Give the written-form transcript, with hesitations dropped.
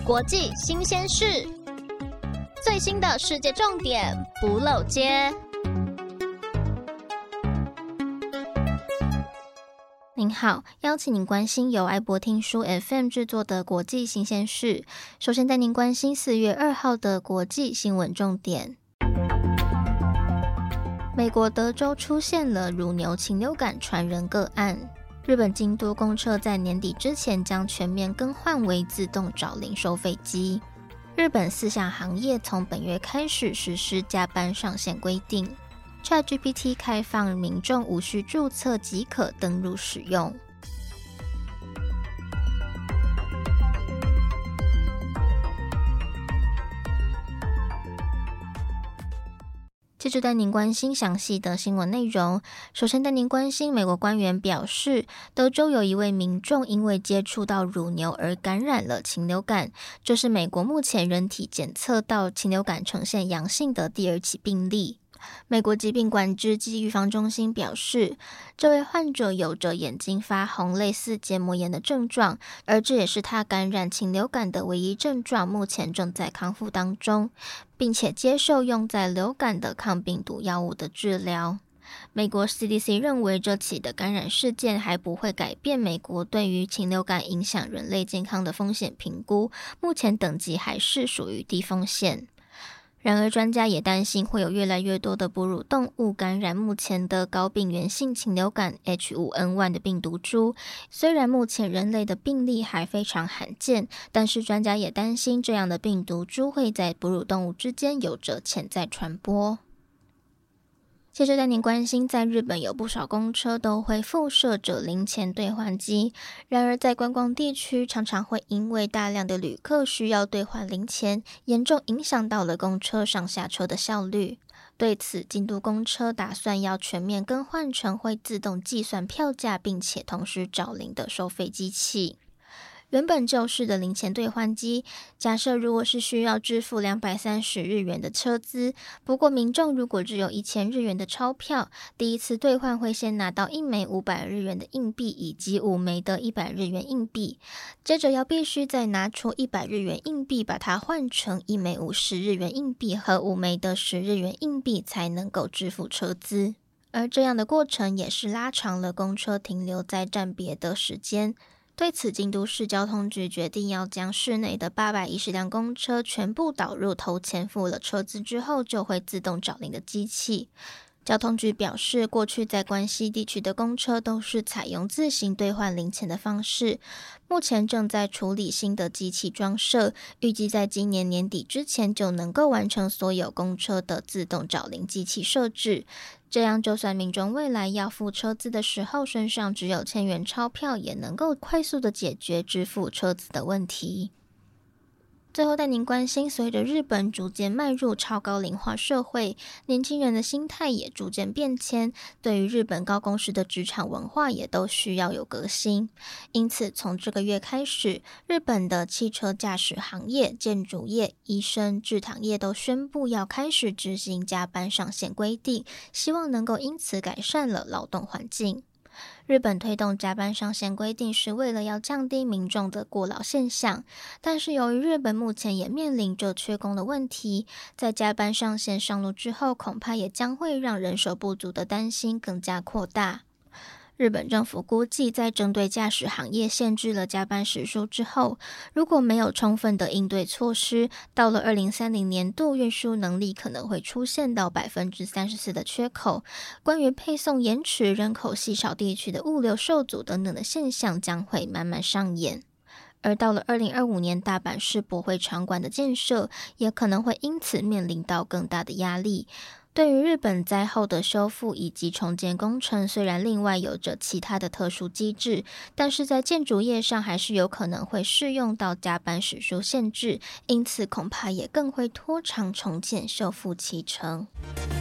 国际新鲜事，最新的世界重点不漏接。您好，邀请您关心由爱博听书 FM 制作的国际新鲜事。首先带您关心4月2号的国际新闻重点。美国德州出现了乳牛禽流感传人个案。日本京都公车在年底之前将全面更换为自动找零收费机。日本4项行业从本月开始实施加班上限规定。ChatGPT 开放民众无需注册即可登入使用。接着带您关心详细的新闻内容。首先带您关心美国官员表示，德州有一位民众因为接触到乳牛而感染了禽流感，这是美国目前人体检测到禽流感呈现阳性的第2起病例。美国疾病管制及预防中心表示，这位患者有着眼睛发红类似结膜炎的症状，而这也是他感染禽流感的唯一症状，目前正在康复当中，并且接受用在流感的抗病毒药物的治疗。美国 CDC 认为这起的感染事件还不会改变美国对于禽流感影响人类健康的风险评估，目前等级还是属于低风险。然而专家也担心会有越来越多的哺乳动物感染目前的高病原性禽流感 H5N1 的病毒株。虽然目前人类的病例还非常罕见，但是专家也担心这样的病毒株会在哺乳动物之间有着潜在传播。接着带您关心，在日本有不少公车都会附设着零钱兑换机，然而在观光地区常常会因为大量的旅客需要兑换零钱，严重影响到了公车上下车的效率。对此，京都公车打算要全面更换成会自动计算票价并且同时找零的收费机器。原本旧式的零钱兑换机，假设如果是需要支付230日元的车资，不过民众如果只有1000日元的钞票，第一次兑换会先拿到1枚500日元的硬币以及5枚的100日元硬币，接着要必须再拿出100日元硬币把它换成1枚50日元硬币和5枚的10日元硬币才能够支付车资。而这样的过程也是拉长了公车停留在站别的时间。对此，京都市交通局决定要将市内的810辆公车全部导入投钱付了车资之后就会自动找零的机器。交通局表示，过去在关西地区的公车都是采用自行兑换零钱的方式，目前正在处理新的机器装设，预计在今年年底之前就能够完成所有公车的自动找零机器设置。这样就算民众未来要付车资的时候身上只有1000元钞票，也能够快速的解决支付车资的问题。最后带您关心，随着日本逐渐迈入超高龄化社会，年轻人的心态也逐渐变迁，对于日本高工时的职场文化也都需要有革新。因此从这个月开始，日本的汽车驾驶行业、建筑业、医生、制糖业都宣布要开始执行加班上限规定，希望能够因此改善了劳动环境。日本推动加班上限规定是为了要降低民众的过劳现象，但是由于日本目前也面临着缺工的问题，在加班上限上路之后，恐怕也将会让人手不足的担心更加扩大。日本政府估计，在针对驾驶行业限制了加班时数之后，如果没有充分的应对措施，到了2030年度，运输能力可能会出现到 34% 的缺口。关于配送延迟、人口稀少地区的物流受阻等等的现象将会慢慢上演。而到了2025年，大阪市驳会场馆的建设也可能会因此面临到更大的压力。对于日本灾后的修复以及重建工程，虽然另外有着其他的特殊机制，但是在建筑业上还是有可能会适用到加班时数限制，因此恐怕也更会拖长重建修复期程。